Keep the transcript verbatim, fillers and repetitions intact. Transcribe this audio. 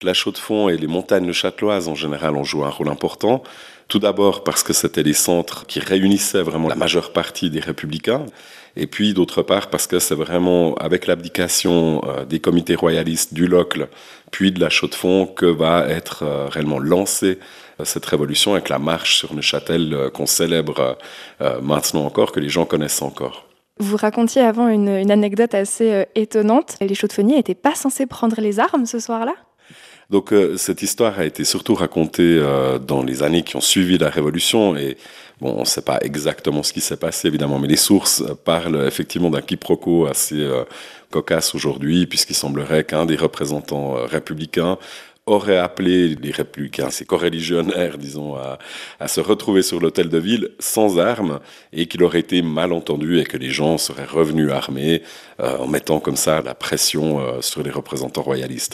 La Chaux-de-Fonds et les montagnes neuchâteloises en général ont joué un rôle important. Tout d'abord parce que c'était les centres qui réunissaient vraiment la majeure partie des républicains. Et puis d'autre part parce que c'est vraiment avec l'abdication euh, des comités royalistes du Locle puis de la Chaux-de-Fonds que va être euh, réellement lancée euh, cette révolution avec la marche sur Neuchâtel euh, qu'on célèbre euh, maintenant encore, que les gens connaissent encore. Vous racontiez avant une, une anecdote assez euh, étonnante. Les chaudefonniers n'étaient pas censés prendre les armes ce soir-là ? Donc euh, cette histoire a été surtout racontée euh, dans les années qui ont suivi la Révolution et bon, on ne sait pas exactement ce qui s'est passé évidemment, mais les sources parlent effectivement d'un quiproquo assez euh, cocasse aujourd'hui puisqu'il semblerait qu'un des représentants euh, républicains aurait appelé les républicains, ces coreligionnaires, disons, à, à se retrouver sur l'hôtel de ville sans armes et qu'il aurait été mal entendu et que les gens seraient revenus armés euh, en mettant comme ça la pression euh, sur les représentants royalistes.